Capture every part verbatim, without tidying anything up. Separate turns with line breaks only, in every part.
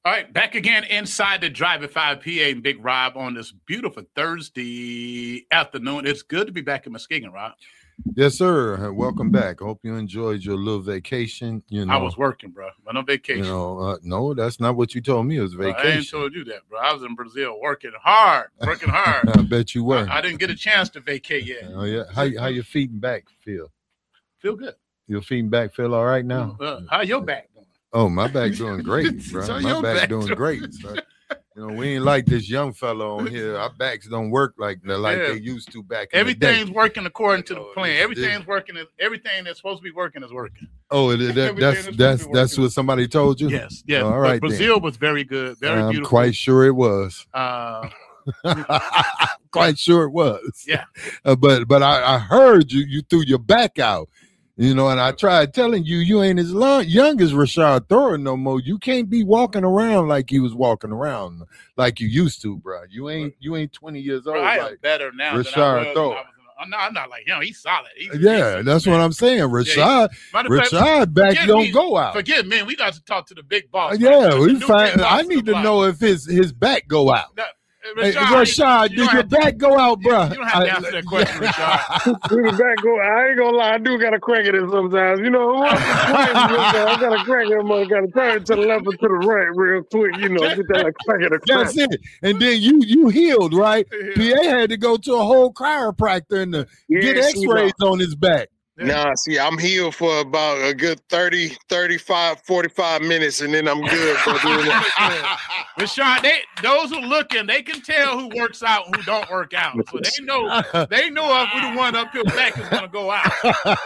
All right, back again inside the Drive at five P A. Big Rob on this beautiful Thursday afternoon. It's good to be back in Muskegon, Rob.
Yes, sir. Welcome back. Hope you enjoyed your little vacation. You know,
I was working, bro. I'm on vacation.
You know, uh, no, that's not what you told me. It was vacation.
Bro, I ain't told you that, bro. I was in Brazil working hard, working hard.
I bet you were.
I, I didn't get a chance to vacate yet.
Oh yeah. How how your feet and back feel?
Feel good.
Your feet and back feel all right now?
Uh, how your back doing?
Oh, my back doing great, bro.
So
my
your
back,
back
doing
doing-
great. Son. You know, we ain't like this young fellow on here. Our backs don't work like like
Yeah.
they used to back in
Everything's
the day.
working according to the
Oh,
plan.
this-
Everything's working. Everything that's supposed to be working is working.
Oh, it, that,
Everything
that's
is supposed
that's
to be
that's
working.
what somebody told you?
Yes, yes.
All
But
right,
Brazil was very good, very
then. I'm
beautiful.
quite sure it was.
Uh,
Quite sure it was.
Yeah.
Uh, but but I, I heard you you threw your back out. You know, and I tried telling you, you ain't as long, young as Rashad Thor no more. You can't be walking around like you was walking around like you used to, bro. You ain't you ain't twenty years old.
bro, I am
like,
better now than I
Rashad
was.
Thor.
when I was I'm not, I'm not like him. He's solid. He's,
yeah,
he's,
that's
man.
what I'm saying. Rashad,
Matter of fact,
Rashad back
forget
don't
me-
go out.
Forget me. We got to talk to the big boss.
Uh,
man.
yeah,
The
we
new
find.
big boss
I
of
need
the
to
block.
know if his his back go out.
No,
Hey,
Rashad,
Rashad,
you
did
don't
your
have to-
back go out, bro?
You don't have to answer that question, Rashad.
Do the back go? I ain't gonna lie, I do got to crack it in sometimes. You know, I got to crack it, mother. Got to turn to the left or to the right real quick. You know, get that like crack it. Crack.
That's it. And then you you healed, right? P A had to go to a whole chiropractor and to
Yeah,
get
see,
X-rays on his back.
Nah, see, I'm healed for about a good thirty, thirty-five, forty-five minutes, and then I'm good. But then,
Rashad, they those who looking, they can tell who works out and who don't work out. So they know they know if we the one up here back is gonna go out.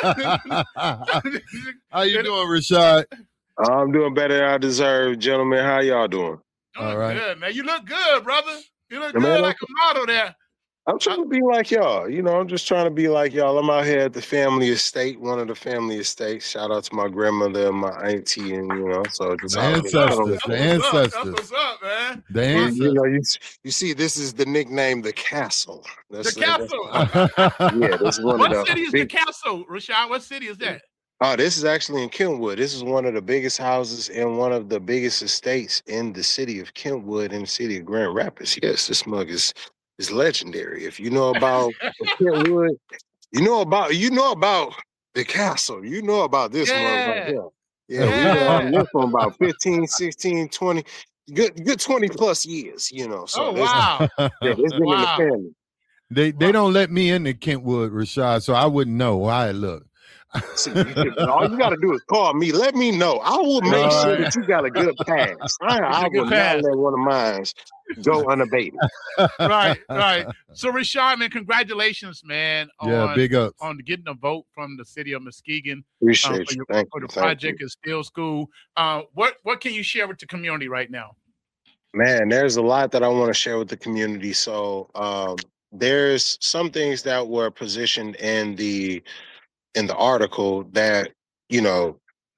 How you doing, Rashad?
I'm doing better than I deserve, gentlemen. How y'all doing?
All right.
Good, man. You look good, brother. You look
Yeah,
good
man,
like a model there.
I'm trying to be like y'all. You know, I'm just trying to be like y'all. I'm out here at the family estate, one of the family estates. Shout out to my grandmother and my auntie, and you know, so just
The
out here.
ancestors, the
That's what's up. That's
ancestors,
what's up, man.
the
You, you
ancestors.
know, you, you see, this is the nickname, the castle. That's
The castle.
yeah, this is one
What
of the
city is the
big-
castle, Rashad? What city is that?
Oh, this is actually in Kentwood. This is one of the biggest houses and one of the biggest estates in the city of Kentwood in the city of Grand Rapids. Yes, this mug is is legendary. If you know about Kentwood, you know about you know about the castle. You know about this mug right here. Yeah, we
Yeah.
been on this for about fifteen, sixteen, twenty, good good twenty plus years, you know. So
Oh
this,
wow.
yeah, it's been
Wow.
in the family.
They they don't let me into Kentwood, Rashad, so I wouldn't know how it look.
See, you should- all you got to do is call me. Let me know. I will make
All
sure
right.
that you got a good pass. I, I
a good
will
pass.
not let one of mine go unabated.
Right, right. So Rashad, man, congratulations, man, on
Yeah, big ups.
on getting a vote from the city of Muskegon uh,
Appreciate
for,
you.
your,
Thank
for
you.
the
Thank
project is still school. Uh, what what can you share with the community right now?
you. Man, there's a lot that I want to share with the community. So um, there's some things that were positioned in the in the article that, you know,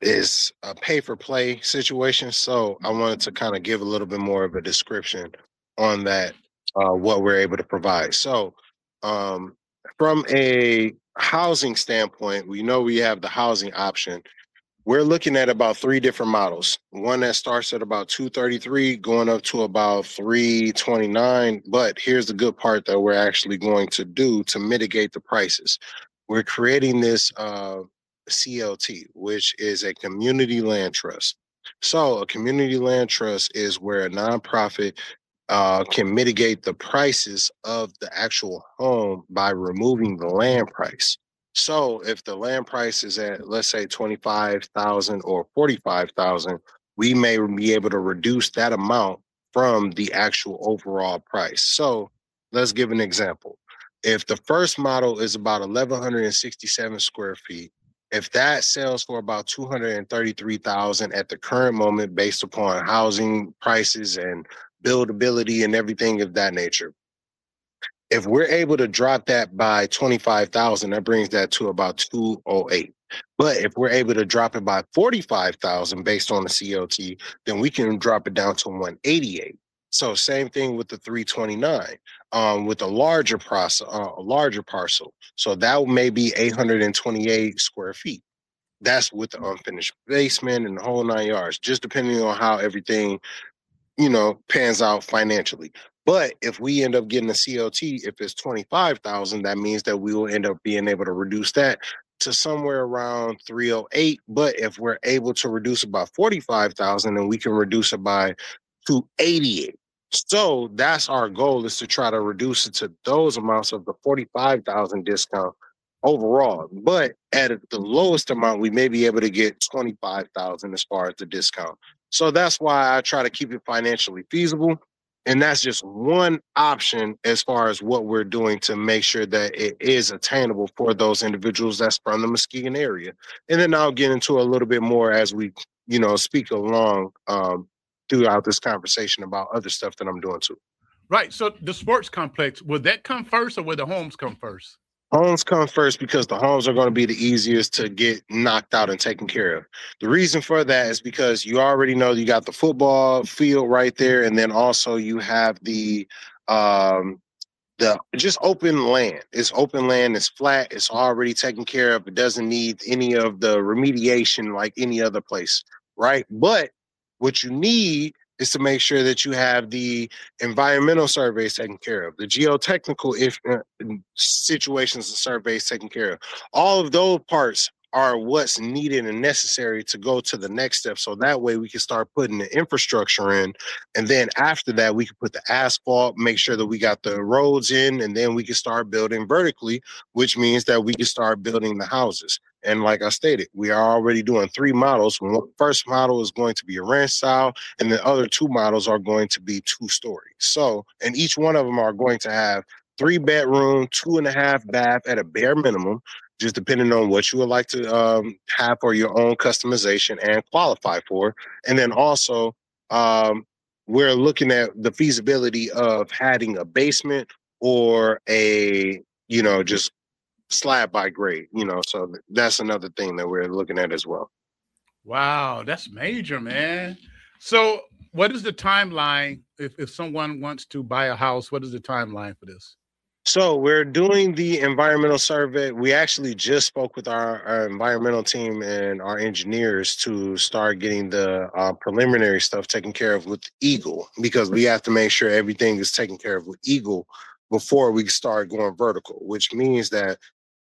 is a pay for play situation. So I wanted to kind of give a little bit more of a description on that, uh, what we're able to provide. So um, from a housing standpoint, we know we have the housing option. We're looking at about three different models. One that starts at about two thirty-three, going up to about three twenty-nine. But here's the good part that we're actually going to do to mitigate the prices. We're creating this uh, C L T, which is a community land trust. So a community land trust is where a nonprofit uh, can mitigate the prices of the actual home by removing the land price. So if the land price is at, let's say, twenty-five thousand or forty-five thousand, we may be able to reduce that amount from the actual overall price. So let's give an example. If the first model is about eleven sixty-seven square feet, if that sells for about two hundred thirty-three thousand at the current moment, based upon housing prices and buildability and everything of that nature, if we're able to drop that by twenty-five thousand, that brings that to about two oh eight. But if we're able to drop it by forty-five thousand based on the C L T, then we can drop it down to one eighty-eight. So same thing with the three twenty-nine, um, with a larger parcel, uh, a larger parcel. So that may be eight hundred twenty-eight square feet. That's with the unfinished basement and the whole nine yards, just depending on how everything you know, pans out financially. But if we end up getting a C O T, if it's twenty-five thousand, that means that we will end up being able to reduce that to somewhere around three oh eight. But if we're able to reduce it by forty-five thousand, then we can reduce it by two eighty-eight. So that's our goal, is to try to reduce it to those amounts of the forty-five thousand discount overall. But at the lowest amount, we may be able to get twenty-five thousand as far as the discount. So that's why I try to keep it financially feasible. And that's just one option as far as what we're doing to make sure that it is attainable for those individuals that's from the Muskegon area. And then I'll get into a little bit more as we, you know, speak along um, throughout this conversation about other stuff that I'm doing too.
Right. So the sports complex, would that come first or would the homes come first?
Homes come first because the homes are going to be the easiest to get knocked out and taken care of. The reason for that is because you already know you got the football field right there, and then also you have the um, the just open land. It's open land. It's flat. It's already taken care of. It doesn't need any of the remediation like any other place, right? But what you need is to make sure that you have the environmental surveys taken care of, the geotechnical if, uh, situations and surveys taken care of. All of those parts are what's needed and necessary to go to the next step. So that way we can start putting the infrastructure in. And then after that, we can put the asphalt, make sure that we got the roads in, and then we can start building vertically, which means that we can start building the houses. And like I stated, we are already doing three models. One first model is going to be a ranch style, and the other two models are going to be two stories. So, and each one of them are going to have three bedroom, two and a half bath at a bare minimum, just depending on what you would like to um, have for your own customization and qualify for. And then also, um, we're looking at the feasibility of having a basement or a, you know, just slab by grade, you know, so that's another thing that we're looking at as well.
Wow, that's major, man. So what is the timeline if, if someone wants to buy a house? What is the timeline for this?
So we're doing the environmental survey. We actually just spoke with our, our environmental team and our engineers to start getting the uh, preliminary stuff taken care of with Eagle, because we have to make sure everything is taken care of with Eagle before we start going vertical, which means that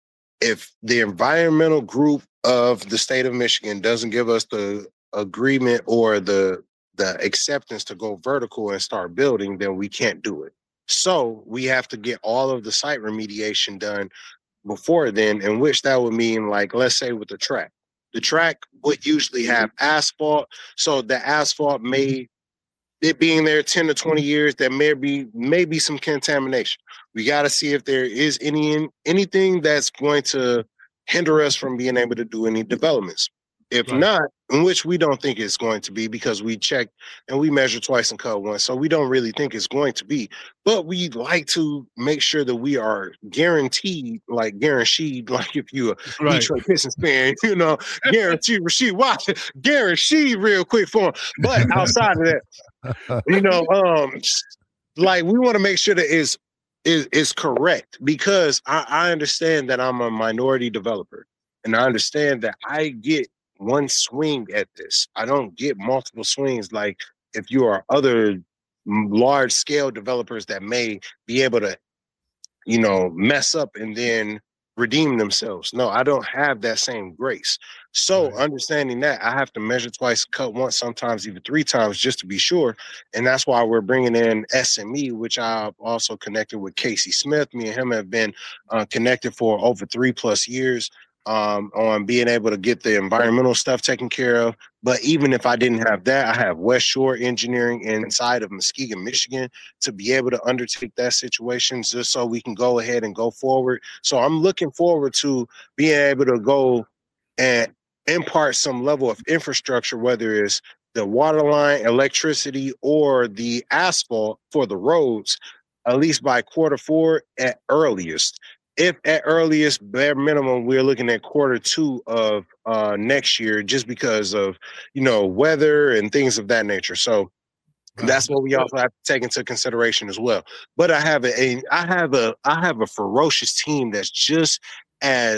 if the environmental group of the state of Michigan doesn't give us the agreement or the the acceptance to go vertical and start building, then we can't do it. So we have to get all of the site remediation done before then, in which that would mean, like, let's say with the track. The track would usually have asphalt. So the asphalt may, it being there ten to twenty years, there may be, may be some contamination. We got to see if there is any anything that's going to hinder us from being able to do any developments. If right. not, in which we don't think it's going to be, because we checked and we measured twice and cut once, so we don't really think it's going to be. But we'd like to make sure that we are guaranteed, like guaranteed, like if you're a right. Detroit Pistons fan, you know, guaranteed Rasheed Watson, guaranteed real quick for him. But outside of that, you know, um, like we want to make sure that it's is is correct, because I, I understand that I'm a minority developer, and I understand that I get one swing at this. I don't get multiple swings like if you are other large scale developers that may be able to, you know, mess up and then redeem themselves. No, I don't have that same grace. So right. understanding that, I have to measure twice, cut once, sometimes even three times just to be sure. And that's why we're bringing in S M E, which I've also connected with Casey Smith. Me and him have been uh, connected for over three plus years. Um, on being able to get the environmental stuff taken care of. But even if I didn't have that, I have West Shore Engineering inside of Muskegon, Michigan, to be able to undertake that situation, just so we can go ahead and go forward. So I'm looking forward to being able to go and impart some level of infrastructure, whether it's the water line, electricity, or the asphalt for the roads, at least by quarter four at earliest. If at earliest, bare minimum, we're looking at quarter two of uh, next year, just because of, you know, weather and things of that nature. So that's what we also have to take into consideration as well. But I have a, a I have a I have a ferocious team that's just as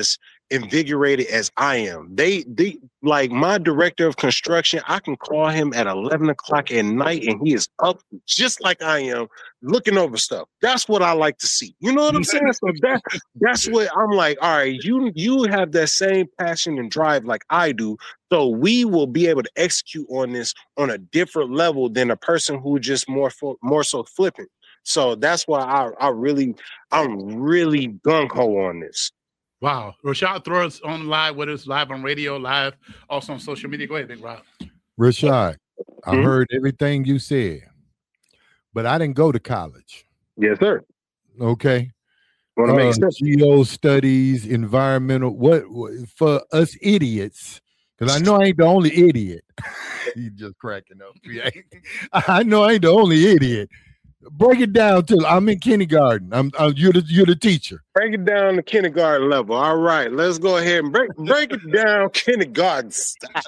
invigorated as I am. They, they like my director of construction. I can call him at eleven o'clock at night, and he is up just like I am, looking over stuff. That's what I like to see. You know what I'm saying? So that that's what I'm like. All right, you you have that same passion and drive like I do. So we will be able to execute on this on a different level than a person who just more fo- more so flipping. So that's why I I really I'm really gung ho on this.
Wow. Rashad, throw us on live with us, live on radio, live also on social media. Go ahead, Big Rob.
Rashad, I
Mhm.
heard everything you said, but I didn't go to college.
Yes, sir.
Okay.
Want to make
Uh,
sense?
geo studies, environmental, what, what for us idiots, because I know I ain't the only idiot. He just cracking up. Yeah. I know I ain't the only idiot. Break it down to I'm in kindergarten. I'm, I'm you're the you're the teacher.
Break it down to kindergarten level. All right, let's go ahead and break break it down kindergarten style.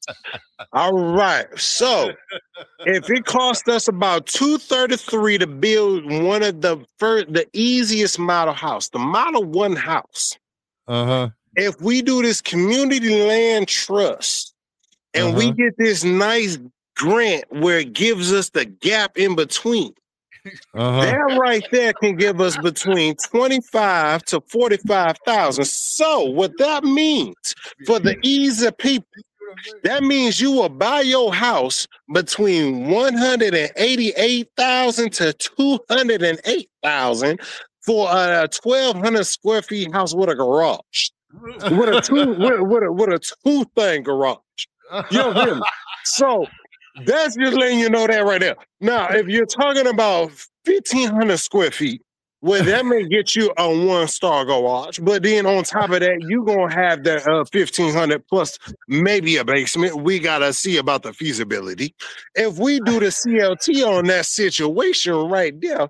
All right. So if it cost us about two thirty-three to build one of the first, the easiest model house, the model one house.
Uh-huh.
If we do this community land trust and we
Uh-huh.
get this nice grant where it gives us the gap in between,
Uh-huh.
that right there can give us between twenty-five to forty-five thousand. So what that means for the ease of people, that means you will buy your house between one hundred eighty-eight thousand to two hundred eight thousand for a twelve hundred square feet house with a garage. With a two with, with a with a two thing garage. You know what I mean? So that's just letting you know that right there. Now, if you're talking about fifteen hundred square feet, well, that may get you a one-star garage, but then on top of that, you're going to have that uh, fifteen hundred plus maybe a basement. We got to see about the feasibility. If we do the C L T on that situation right there,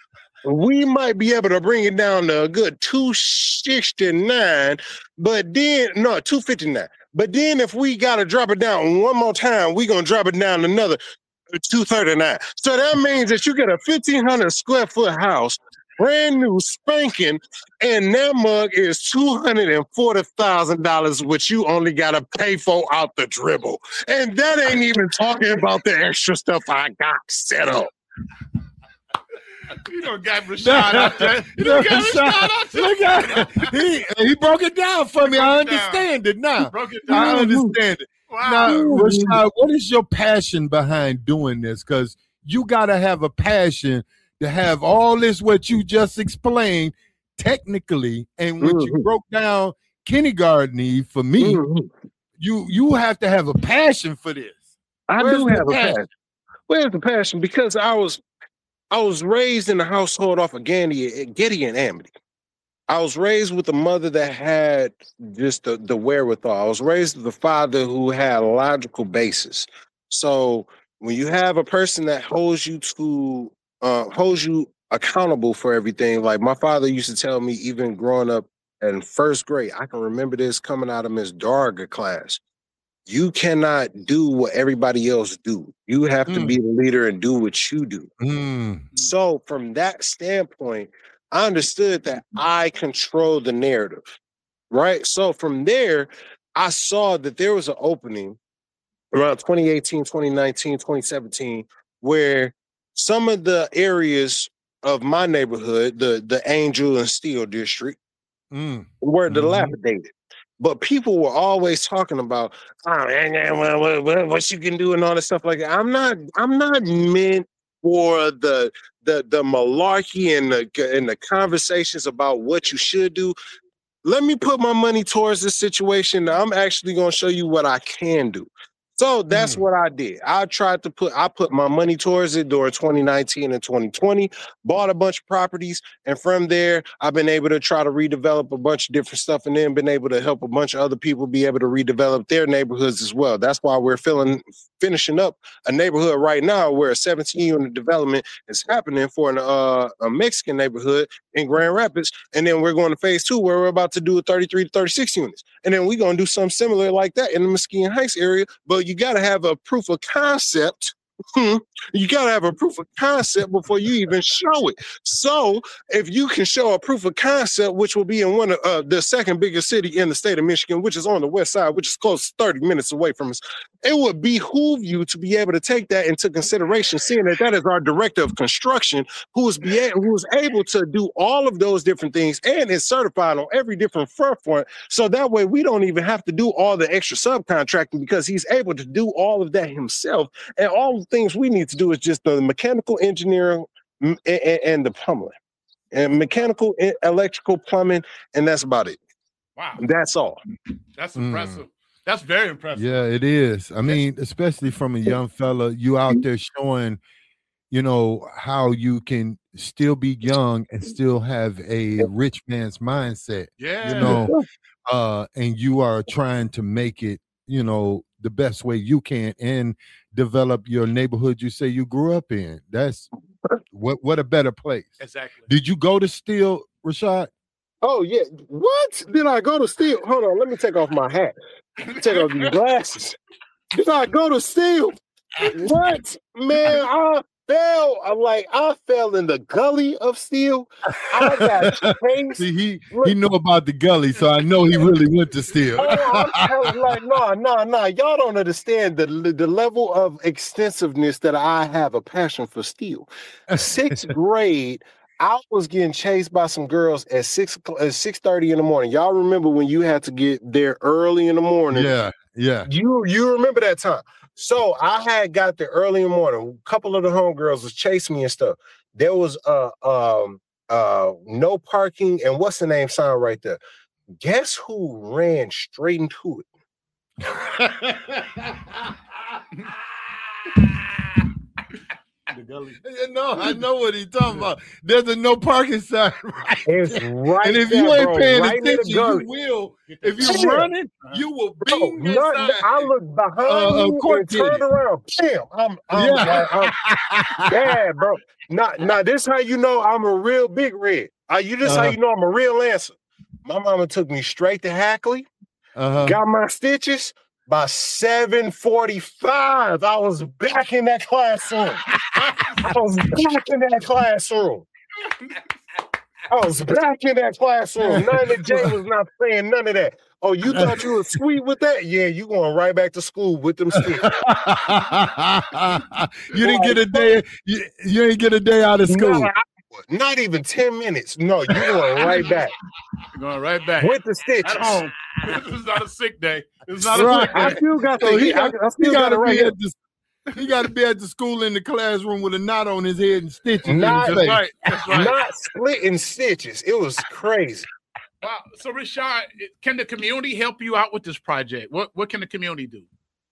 we might be able to bring it down to a good two sixty-nine, but then, no, two fifty-nine. But then if we got to drop it down one more time, we're going to drop it down another two thirty-nine. So that means that you get a fifteen hundred square foot house, brand new spanking, and that mug is two hundred forty thousand dollars, which you only got to pay for out the dribble. And that ain't even talking about the extra stuff I got set up.
You don't got Rashad out there. You don't got Rashad out there.
Look at he, he broke it down for me. I
Broke it down.
understand it now.
Broke it
I
down.
understand it.
Wow.
Now, Rashad, what is your passion behind doing this? Because you got to have a passion to have all this, what you just explained technically, and when
Mhm.
you broke down kindergarten for me,
Mhm.
you you have to have a passion for this.
I
Where's
do
the
have a
passion?
passion. Where's the passion? Because I was I was raised in a household off of Getty, Getty and Amity. I was raised with a mother that had just the, the wherewithal. I was raised with a father who had a logical basis. So when you have a person that holds you to uh, holds you accountable for everything, like my father used to tell me, even growing up in first grade, I can remember this coming out of Miss Darga class. You cannot do what everybody else do. You have to
Mm.
be the leader and do what you do.
Mm.
So from that standpoint, I understood that I control the narrative, right? So from there, I saw that there was an opening around twenty eighteen, twenty nineteen, twenty seventeen, where some of the areas of my neighborhood, the, the Angel and Steel district,
Mm.
were
Mhm.
dilapidated. But people were always talking about, oh, man, man, what, what, what, what you can do and all that stuff like that. I'm not, I'm not meant for the the the malarkey and the and the conversations about what you should do. Let me put my money towards this situation. I'm actually going to show you what I can do. So that's
Mm.
what I did. I tried to put, I put my money towards it during twenty nineteen and twenty twenty, bought a bunch of properties. And from there, I've been able to try to redevelop a bunch of different stuff and then been able to help a bunch of other people be able to redevelop their neighborhoods as well. That's why we're filling, finishing up a neighborhood right now where a seventeen unit development is happening for an, uh, a Mexican neighborhood in Grand Rapids. And then we're going to phase two where we're about to do a thirty-three to thirty-six units. And then we're going to do something similar like that in the Mesquite Heights area. But you got to have a proof of concept Hmm, you got to have a proof of concept before you even show it. So if you can show a proof of concept, which will be in one of uh, the second biggest city in the state of Michigan, which is on the west side, which is close to thirty minutes away from us, it would behoove you to be able to take that into consideration, seeing that that is our director of construction who is, be, who is able to do all of those different things and is certified on every different front front. So that way we don't even have to do all the extra subcontracting because he's able to do all of that himself. And all the things we need to do is just the mechanical engineering and, and the plumbing, and mechanical, electrical, plumbing, and that's about it.
Wow,
that's all.
That's impressive. Mm. That's very impressive.
Yeah, it is. I mean, especially from a young fella, you out there showing, you know, how you can still be young and still have a rich man's mindset.
Yeah,
you know, uh, and you are trying to make it, you know, the best way you can and develop your neighborhood you say you grew up in. That's what what a better place.
Exactly.
Did you go to Steele, Rashad?
Oh yeah. What? Did I go to Steele? Hold on, let me take off my hat. Take off these glasses. Did I go to Steele? What? Man, I fell. I'm like, I fell in the gully of Steele. I got chased.
See, he he know about the gully, so I know he really went to Steele.
Oh, I'm like, no, no, no. Y'all don't understand the the level of extensiveness that I have a passion for Steele. Sixth grade, I was getting chased by some girls at six at six thirty in the morning. Y'all remember when you had to get there early in the morning?
Yeah, yeah.
You you remember that time? So I had got there early in the morning. A couple of the homegirls was chasing me and stuff. There was uh um uh no parking and what's the name sign right there. Guess who ran straight into it?
The gully. No, I know what he's talking about. There's a no parking sign right
It's
there.
right
And if
there,
you ain't
bro,
paying
right
attention,
you
will. If you're
Damn.
running, you will beam
Bro,
that
not,
sign.
I look behind
Uh,
me and turn around. Damn, I'm, I'm,
Yeah.
like, I'm yeah, bro. Now, now, this how you know I'm a real big red. Uh, you this
Uh-huh.
how you know I'm a real Lancer. My mama took me straight to Hackley,
Uh-huh.
got my stitches. By seven forty-five, I was back in that classroom. I was back in that classroom. I was back in that classroom. None of Jay was not saying none of that. Oh, you thought you were sweet with that? Yeah, you going right back to school with them sticks.
You didn't get a day. You, you didn't get a day out of school.
Not, not even ten minutes. No, you going right back.
You're going right back
with the stitches.
At home. This is not a sick day. This is not a
Right.
sick day.
I still got
So
the.
he
I,
got,
I still
he
got
got
it
to
right
be
here.
at the. He got to be at the school in the classroom with a knot on his head and stitches.
Not,
in his face.
Right. That's right.
Not splitting stitches. It was crazy.
Wow. So, Rashad, can the community help you out with this project? What What can the community do?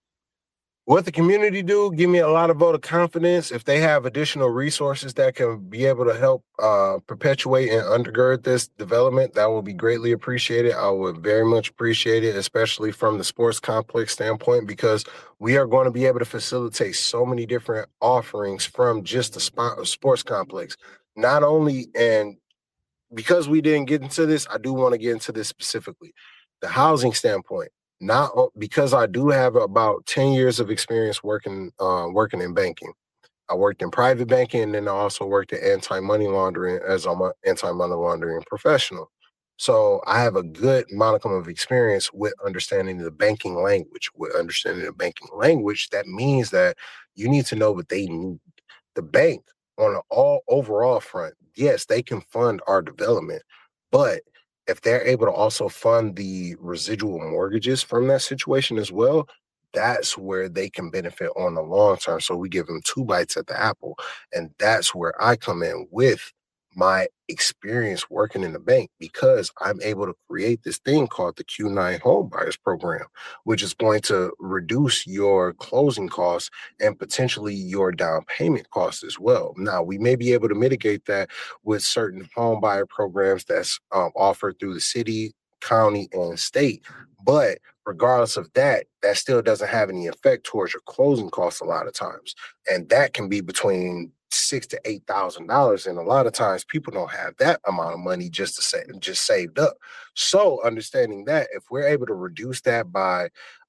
What the community do, give me a lot of vote of confidence. If they have additional resources that can be able to help uh, perpetuate and undergird this development, that will be greatly appreciated. I would very much appreciate it, especially from the sports complex standpoint, because we are going to be able to facilitate so many different offerings from just the sp- sports complex. Not only, and because we didn't get into this, I do want to get into this specifically. The housing standpoint. Not because I do have about ten years of experience working uh, working in banking. I worked in private banking, and then I also worked in anti-money laundering as I'm an anti-money laundering professional. So I have a good modicum of experience with understanding the banking language. With understanding the banking language, that means that you need to know what they need. The bank, on an all overall front, yes, they can fund our development, but if they're able to also fund the residual mortgages from that situation as well, that's where they can benefit on the long term. So we give them two bites at the apple. And that's where I come in with my experience working in the bank, because I'm able to create this thing called the Q nine Home Buyers Program, which is going to reduce your closing costs and potentially your down payment costs as well. Now, we may be able to mitigate that with certain home buyer programs that's um, offered through the city, county, and state. But regardless of that, that still doesn't have any effect towards your closing costs a lot of times. And that can be between six to eight thousand dollars, and a lot of times people don't have that amount of money just to say just saved up. So understanding that, if we're able to reduce that by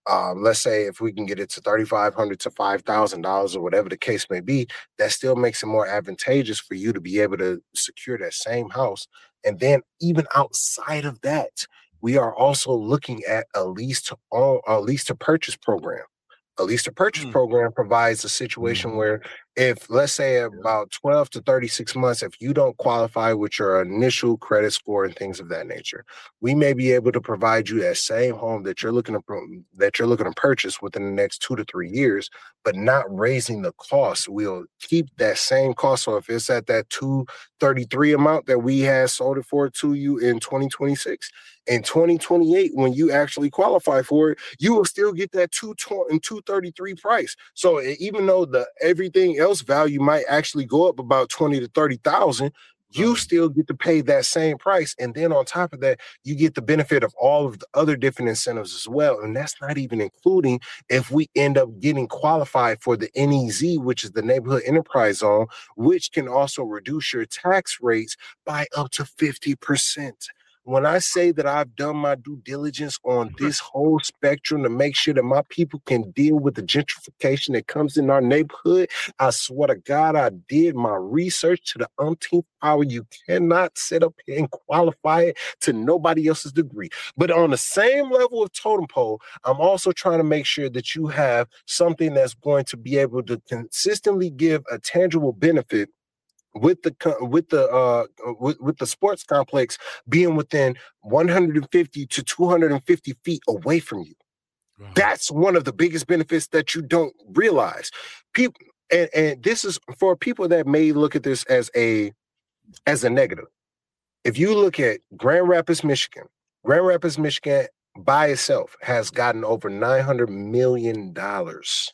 Um, let's say if we can get it to thirty-five hundred to five thousand dollars or whatever the case may be, that still makes it more advantageous for you to be able to secure that same house. And then even outside of that, we are also looking at a lease to own, a lease to purchase program. A lease to purchase mm. program provides a situation mm. where if, let's say, about twelve to thirty-six months, if you don't qualify with your initial credit score and things of that nature, we may be able to provide you that same home that you're looking to that you're looking to purchase within the next two to three years, but not raising the cost. We'll keep that same cost. So if it's at that two thirty-three amount that we had sold it for to you in twenty twenty-six, in twenty twenty-eight, when you actually qualify for it, you will still get that two thirty-three price. So even though the everything else value might actually go up about twenty to thirty thousand, you still get to pay that same price. And then on top of that, you get the benefit of all of the other different incentives as well. And that's not even including if we end up getting qualified for the N E Z, which is the Neighborhood Enterprise Zone, which can also reduce your tax rates by up to fifty percent. When I say that I've done my due diligence on this whole spectrum to make sure that my people can deal with the gentrification that comes in our neighborhood, I swear to God, I did my research to the umpteenth power. You cannot sit up here and qualify it to nobody else's degree. But on the same level of totem pole, I'm also trying to make sure that you have something that's going to be able to consistently give a tangible benefit with the with the uh with, with the sports complex being within one hundred fifty to two hundred fifty feet away from you. Wow. That's one of the biggest benefits that you don't realize. People, and, and this is for people that may look at this as a as a negative. If you look at Grand Rapids, Michigan, Grand Rapids, Michigan by itself has gotten over nine hundred million dollars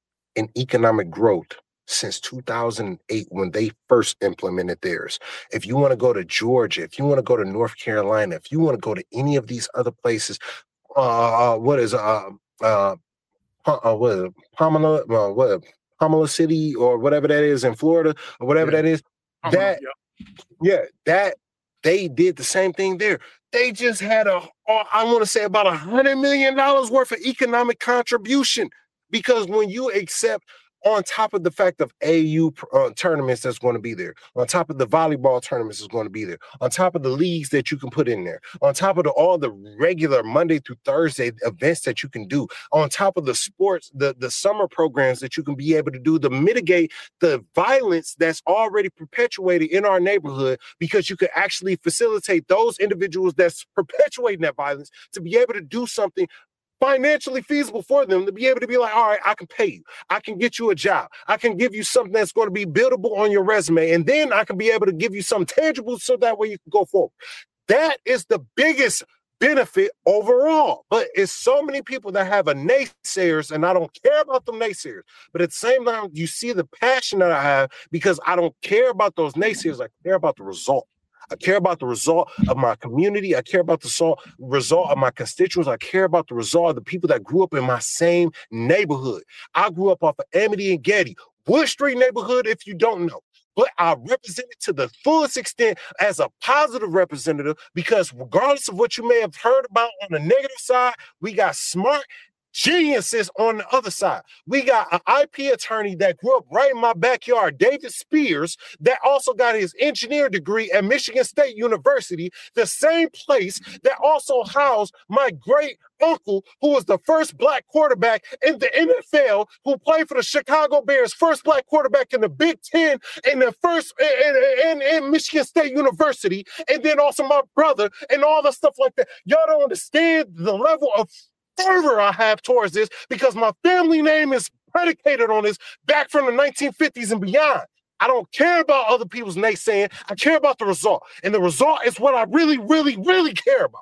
in economic growth since two thousand eight when they first implemented theirs. If you want to go to Georgia, if you want to go to North Carolina, if you want to go to any of these other places, uh, what is uh, uh, uh what is it, Pamela, uh, what Pamela City or whatever that is in Florida or whatever yeah. that is, Pamela, that yeah. yeah, that they did the same thing there. They just had a, I want to say about a hundred million dollars worth of economic contribution, because when you accept, on top of the fact of A U uh, tournaments that's going to be there, on top of the volleyball tournaments that's going to be there, on top of the leagues that you can put in there, on top of the, all the regular Monday through Thursday events that you can do, on top of the sports, the, the summer programs that you can be able to do to mitigate the violence that's already perpetuated in our neighborhood, because you could actually facilitate those individuals that's perpetuating that violence to be able to do something financially feasible for them, to be able to be like, all right, I can pay you. I can get you a job. I can give you something that's going to be buildable on your resume. And then I can be able to give you something tangible so that way you can go forward. That is the biggest benefit overall. But it's so many people that have a naysayers, and I don't care about them naysayers. But at the same time, you see the passion that I have, because I don't care about those naysayers. I care about the result. I care about the result of my community. I care about the result of my constituents. I care about the result of the people that grew up in my same neighborhood. I grew up off of Amity and Getty, Wood Street neighborhood, if you don't know. But I represent it to the fullest extent as a positive representative, because regardless of what you may have heard about on the negative side, we got smart geniuses on the other side. We got an I P attorney that grew up right in my backyard, David Spears, that also got his engineer degree at Michigan State University, the same place that also housed my great uncle, who was the first black quarterback in the N F L, who played for the Chicago Bears, first black quarterback in the Big Ten, and the first in, in, in Michigan State University, and then also my brother and all the stuff like that. Y'all don't understand the level of fervor I have towards this, because my family name is predicated on this back from the nineteen fifties and beyond. I don't care about other people's naysaying. I care about the result. And the result is what I really, really, really care about.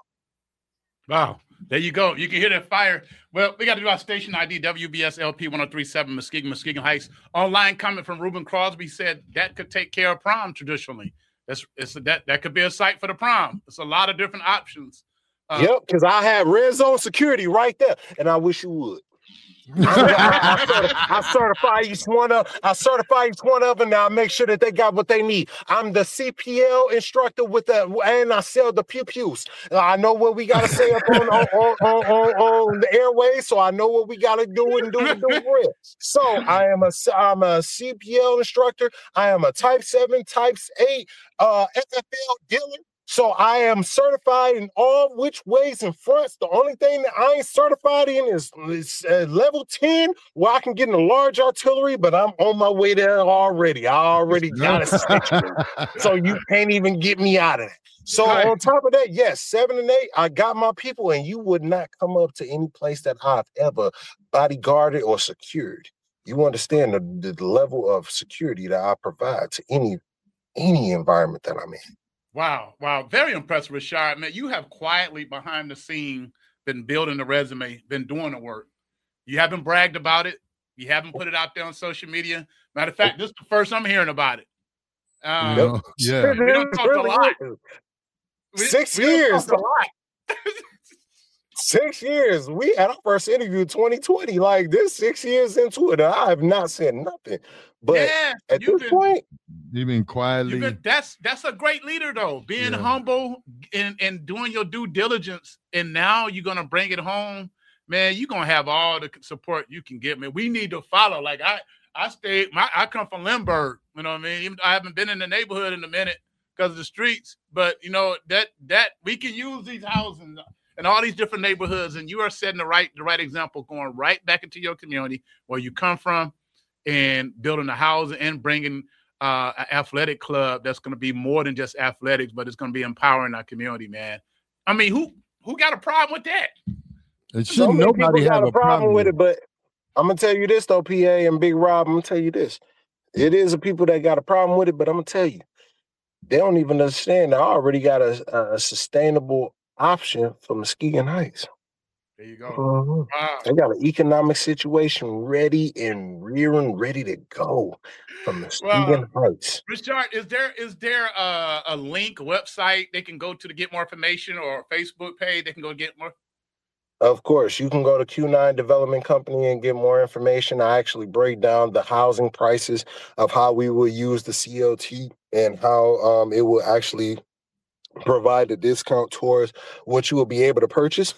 Wow. There you go. You can hear that fire. Well, we got to do our station I D, W B S L P one oh three point seven, Muskegon, Muskegon Heights. Online comment from Ruben Crosby said that could take care of prom traditionally. That's it's a, that that could be a site for the prom. It's a lot of different options.
Uh, yep, because I have red zone security right there, and I wish you would. I'm, I, I, certi- I certify each one of I certify each one of them. Now I make sure that they got what they need. I'm the C P L instructor with the, and I sell the pew pews. I know what we gotta say up on on, on, on, on the airways, so I know what we gotta do and do and do for it. So I am a I'm a C P L instructor. I am a Type Seven, Type Eight, uh, F F L dealer. So I am certified in all which ways and fronts. The only thing that I ain't certified in is, is uh, level ten, where I can get in a large artillery, but I'm on my way there already. I already got it situated. So you can't even get me out of it. So right. On top of that, yes, seven and eight, I got my people, and you would not come up to any place that I've ever bodyguarded or secured. You understand the, the level of security that I provide to any any environment that I'm in.
Wow. Wow. Very impressive, Rashard. Man, you have quietly behind the scene been building the resume, been doing the work. You haven't bragged about it. You haven't put it out there on social media. Matter of fact, this is the first I'm hearing about it. Um,
you know, yeah.
We don't talk really a lot.
We, Six we years. A lot. Six years. We had our first interview twenty twenty. Like this, six years into it, I have not said nothing. But yeah, at this been, point,
you've been quietly.
You've been, that's that's a great leader, though. Being yeah. humble and, and doing your due diligence, and now you're gonna bring it home, man. You're gonna have all the support you can get, man. We need to follow. Like I, I stayed. My I come from Lindbergh. You know what I mean? Even, I haven't been in the neighborhood in a minute because of the streets, but you know that that we can use these houses and all these different neighborhoods, and you are setting the right the right example, going right back into your community where you come from, and building a house and bringing uh, an athletic club that's going to be more than just athletics, but it's going to be empowering our community, man. I mean, who who got a problem with that?
It shouldn't so nobody have a problem, problem
with it, but I'm gonna tell you this though, P A and Big Rob. I'm gonna tell you this: it is the people that got a problem with it, but I'm gonna tell you, they don't even understand. I already got a, a sustainable option for Muskegon Heights.
There you go.
Uh-huh. Wow. They got an economic situation ready and rearing, ready to go from Muskegon wow. Heights.
Richard, is there is there a, a link, a website they can go to to get more information, or a Facebook page they can go get more?
Of course, you can go to Q nine Development Company and get more information. I actually break down the housing prices of how we will use the C O T and how um, it will actually provide a discount towards what you will be able to purchase.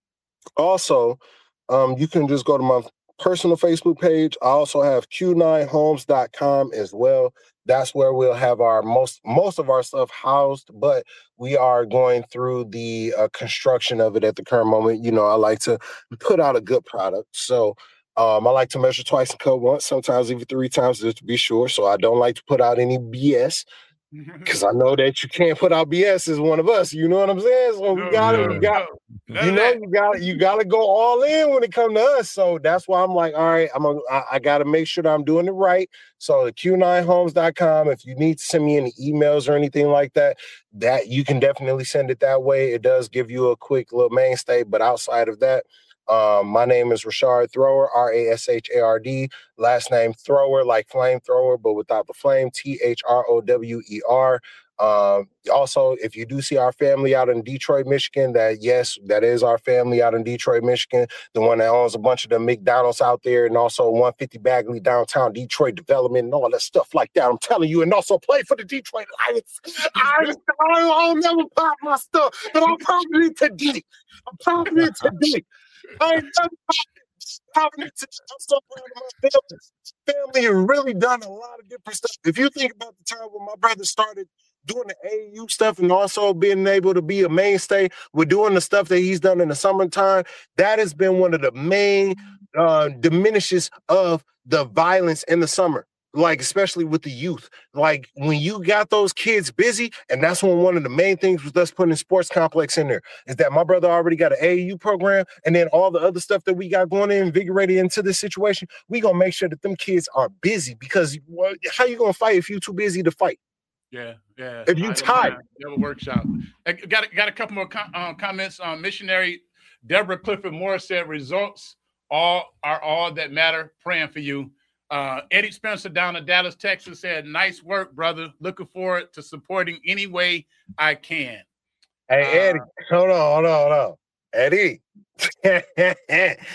Also, um, you can just go to my personal Facebook page. I also have Q nine homes dot com as well. That's where we'll have our most most of our stuff housed, but we are going through the uh, construction of it at the current moment. You know, I like to put out a good product. So um, I like to measure twice and cut once, sometimes even three times just to be sure. So I don't like to put out any B S. Because I know that you can't put out B S as one of us, you know what I'm saying? So we gotta, no, we got, no, you know, you got, you gotta go all in when it comes to us. So that's why I'm like, all right, I'm, a, I, I gotta make sure that I'm doing it right. So the Q nine homes dot com. If you need to send me any emails or anything like that, that you can definitely send it that way. It does give you a quick little mainstay, but outside of that. Um, my name is Rashard Thrower, R A S H A R D. Last name Thrower, like flamethrower, but without the flame, T H R O W E R. Um, also, if you do see our family out in Detroit, Michigan, that yes, that is our family out in Detroit, Michigan, the one that owns a bunch of the McDonald's out there, and also one fifty Bagley downtown Detroit development and all that stuff like that. I'm telling you, and also play for the Detroit Lions. I, I, I'll never pop my stuff, but I'm probably today. I'm probably today. I ain't never popping it. I'm so proud of my family. Family has really done a lot of different stuff. If you think about the time when my brother started doing the A A U stuff and also being able to be a mainstay with doing the stuff that he's done in the summertime, that has been one of the main uh, diminishes of the violence in the summer. Like, especially with the youth, like when you got those kids busy, and that's when one of the main things was us putting a sports complex in there, is that my brother already got an A A U program, and then all the other stuff that we got going in, invigorated into this situation, we gonna make sure that them kids are busy, because well, how you gonna fight if you too busy to fight?
Yeah, yeah.
If you tired.
You have a workshop. I got, got a couple more com- uh, comments on missionary. Deborah Clifford Moore said, results all are all that matter. Praying for you. Uh, Eddie Spencer down in Dallas, Texas said, nice work, brother. Looking forward to supporting any way I can.
Hey, Eddie, uh, hold on, hold on, hold on. Eddie.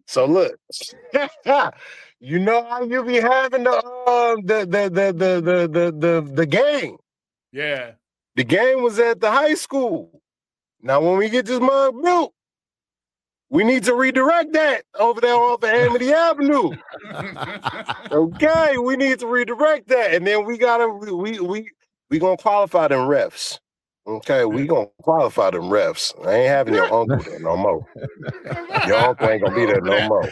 So look, you know how you be having the uh, the, the, the the the the the the game.
Yeah.
The game was at the high school. Now, when we get this mug built, we need to redirect that over there off of Amity Avenue. Okay, we need to redirect that, and then we gotta we we we gonna qualify them refs. Okay, we gonna qualify them refs. I ain't having your uncle there no more. Your uncle ain't gonna be there no more.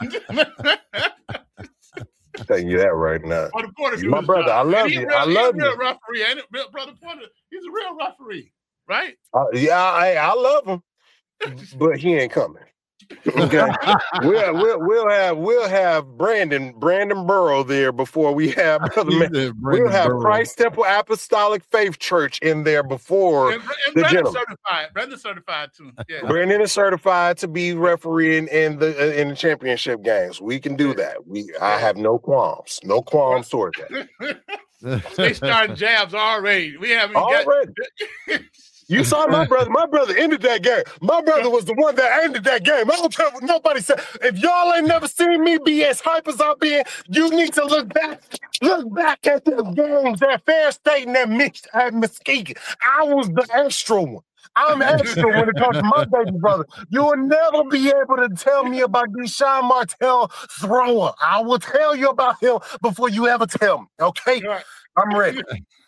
I'm telling you that right now.
Oh, the Porter
My brother, I love you.
Real,
I love
he's a real
you.
referee, ain't it? Real, brother Porter, he's a real referee, right?
Uh, yeah, I, I love him, but he ain't coming. Okay, we'll we'll we'll have we'll have Brandon Brandon Burrow there before we have brother. Man, we'll have Burrow. Christ Temple Apostolic Faith Church in there before
and, and
the
Brandon
gentleman.
certified. Brandon certified too. Yeah.
Brandon is certified to be refereeing in the uh, in the championship games. We can do that. We I have no qualms, no qualms toward that.
They starting jabs already. We haven't
already. Got... You saw my brother. My brother ended that game. My brother was the one that ended that game. I don't care what nobody said. If y'all ain't never seen me be as hype as I've been, you need to look back. Look back at the games at Fair State and that mixed at Muskegon. I was the extra one. I'm extra when it comes to my baby brother. You will never be able to tell me about Deshaun Martell thrower. I will tell you about him before you ever tell me. Okay? Right. I'm ready.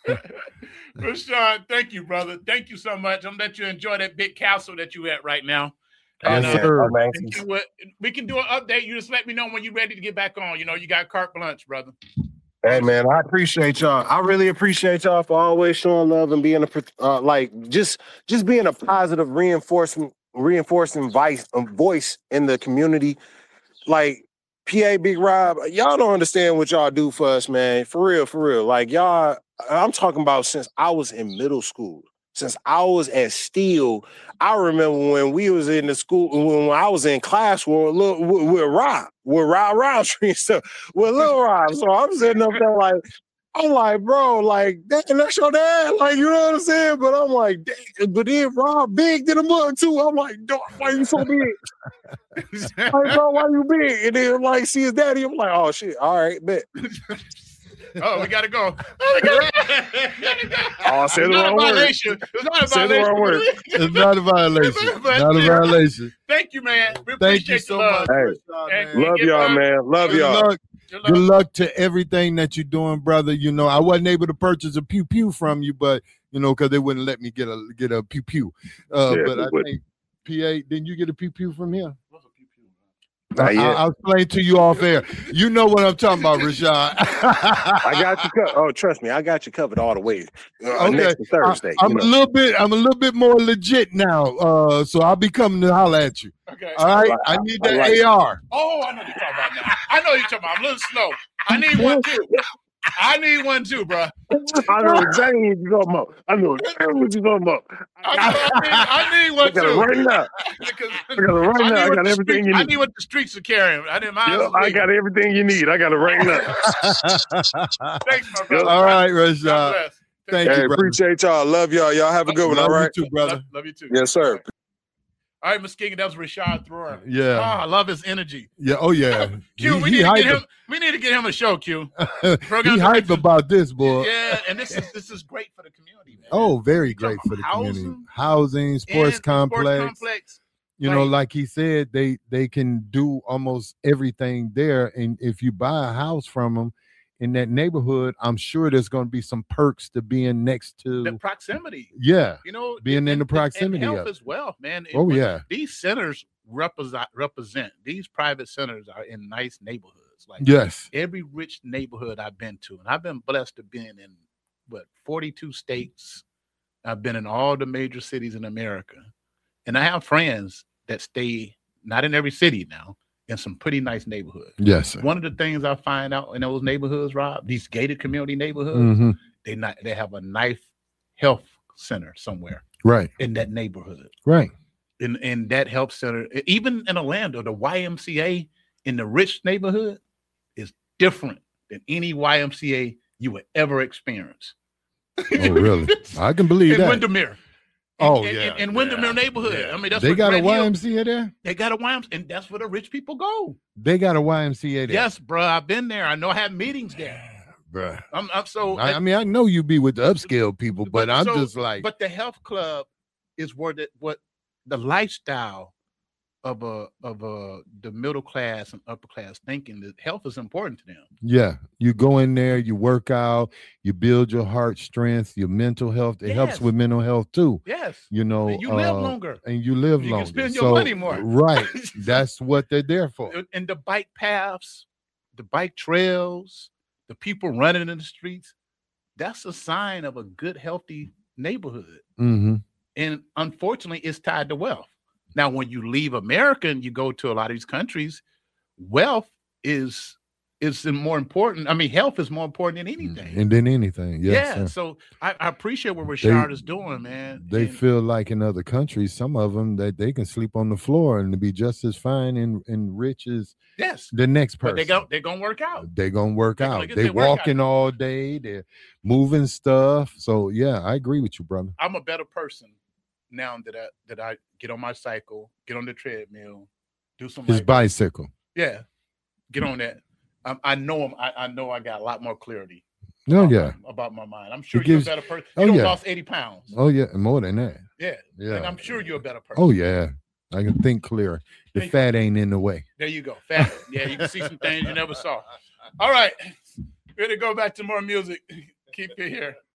Rashawn, thank you, brother. Thank you so much. I'm let you enjoy that big castle that you at right now.
And,
yes,
uh, sir.
You, we can do an update. You just let me know when you're ready to get back on. You know, you got carte blanche, brother.
Hey, man, I appreciate y'all. I really appreciate y'all for always showing love and being a uh, like just just being a positive reinforcement, reinforcing vice, um, voice in the community. Like P A Big Rob, y'all don't understand what y'all do for us, man. For real, for real. Like y'all, I'm talking about since I was in middle school. Since I was at Steele, I remember when we was in the school, when I was in class with, with, with Rob, with Rob Roundtree and stuff, with Lil Rob. So I'm sitting up there like, I'm like, bro, like, that, that's your dad, like, you know what I'm saying? But I'm like, dang, but then Rob big than a mug too. I'm like, dog, why you so big? Like, bro, why you big? And then like, see his daddy, I'm like, oh shit, all right, bet.
Oh, we gotta go. Oh, we gotta go.
Oh, I said the wrong word.
It's not a violation.
It's not a violation. Not a violation.
Thank you, man. We
Thank you so much.
Hey,
and,
love
and
y'all, man. Love
Good
y'all.
luck. Good luck to everything that you're doing, brother. You know, I wasn't able to purchase a pew pew from you, but you know, because they wouldn't let me get a get a pew pew. Uh,
Yeah,
but I
wouldn't.
think P A, didn't you get a pew pew from here?
Not
I,
yet.
I'll explain to you off air. You know what I'm talking about, Rashad.
I got you covered. Oh, trust me, I got you covered all the way. Uh,
Okay.
Next to Thursday.
I, I'm
you
a
know.
little bit. I'm a little bit more legit now. Uh, so I'll be coming to holler at you.
Okay.
All right.
I-
I need
I
that
like
A R.
Oh, I know what you're talking about now. I know what you're talking about. I'm a little slow. I need one too. I need one too, bro.
I know exactly what you're talking about. I know exactly what you're talking about.
I, I, need, I need
I
one
got it
too.
right now.
Because
I got it right
I
now.
need
I
what
got
the
everything
streets-
you
I
need.
need what the streets are carrying. I didn't mind.
Yo, I got everything you need. I got it right now.
Thanks, my brother.
All right,
God
Rashad.
bless.
Thank
Hey,
you, brother.
appreciate y'all. Love y'all. Y'all have a good one.
Love
All
you
right.
too, brother.
Love, love you too.
Yes, sir.
All right, Muskegon, that was Rashad Thrower.
Yeah.
Oh, I love his energy.
Yeah. Oh yeah.
Q,
He-
we
he
need to get
hype-
him. We need to get him a show, Q.
he
Program
hype
director.
about this, boy.
Yeah, and this is this is great for the community, man.
Oh, very
You talking
great for the
about
community.
housing
Housing, sports
And
complex.
Sports complex.
You know,
Like-
like he said, they they can do almost everything there. And if you buy a house from them in that neighborhood, I'm sure there's going to be some perks to being next
The
to.
proximity.
Yeah.
You know,
Being
and-
in the
and-
proximity
and
of
health
it.
as well, man.
Oh
When
yeah.
These centers represent represent these private centers are in nice neighborhoods. Like
Yes.
every rich neighborhood I've been to, and I've been blessed to be in what forty-two states. I've been in all the major cities in America, and I have friends that stay not in every city now, in some pretty nice neighborhoods.
Yes. Sir.
One of the things I find out in those neighborhoods, Rob, these gated community neighborhoods,
Mhm.
they not they have a nice health center somewhere
Right.
in that neighborhood.
Right.
In in that health center, even in Orlando, the Y M C A in the rich neighborhood is different than any Y M C A you would ever experience.
Oh, really? I can believe
in
that.
Windermere. In,
Oh,
in,
yeah,
in, in Windermere
yeah,
neighborhood.
yeah.
I mean, that's
They
what
got a
Grand Hill-
Y M C A there.
They got a Y M C A, and that's where the rich people go.
They got a Y M C A there.
Yes, bro. I've been there. I know I have meetings there.
Bruh.
I'm, I'm so.
I, I mean, I know you be with the upscale people, but,
But
I'm
so-
just like,
But the health club is where the what the lifestyle of a of a the middle class and upper class thinking that health is important to them.
yeah, you go in there, you work out, you build your heart strength, your mental health. It helps
Yes.
with mental health too.
Yes.
You know,
And you live
uh,
longer.
and you live
You can
longer.
spend your
So,
money more.
Right. That's what they're there for.
And the bike paths, the bike trails, the people running in the streets, that's a sign of a good, healthy neighborhood.
Mm-hmm.
And unfortunately, it's tied to wealth. Now, when you leave America and you go to a lot of these countries, wealth is is more important. I mean, health is more important than anything.
And then anything. Yes,
yeah.
sir.
So I, I appreciate what Rashard is doing, man.
They
And-
feel like in other countries, some of them, that they can sleep on the floor and be just as fine and, and rich as
yes,
the next
but
person.
they go they're gonna work out.
They're gonna work
They're gonna
out.
get
They
their workout.
walking all day. They're moving stuff. So yeah, I agree with you, brother.
I'm a better person now that I that I get on my cycle, get on the treadmill, do some
His
like-
bicycle.
yeah, get on that. Um, I know him. I, I know I got a lot more clarity.
Oh
about
yeah.
my, about my mind. I'm sure
It
you're
gives-
a better person.
oh,
You don't
yeah.
lost eighty pounds.
Oh yeah, more than that.
Yeah,
Yeah.
and I'm sure you're a better person.
Oh yeah. I can think clearer. The
Think-
fat ain't in the way.
There you go. Fat. Yeah, you can see some things you never saw. All right, ready to go back to more music. Keep it here.